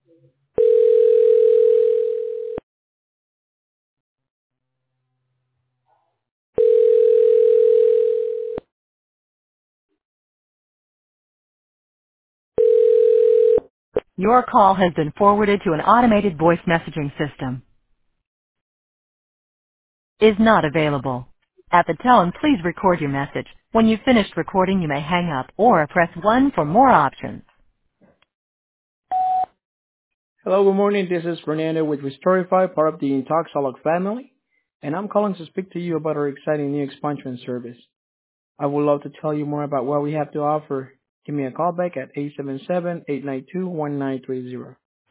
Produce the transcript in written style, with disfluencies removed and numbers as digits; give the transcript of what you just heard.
Your call has been forwarded to an automated voice messaging system. Is not available. At the tone, please record your message. When you've finished recording, you may hang up or press 1 for more options. Hello, good morning. This is Fernando with Restorify, part of the Intoxolog family, and I'm calling to speak to you about our exciting new expansion service. I would love to tell you more about what we have to offer. Give me a call back at 877-892-1930.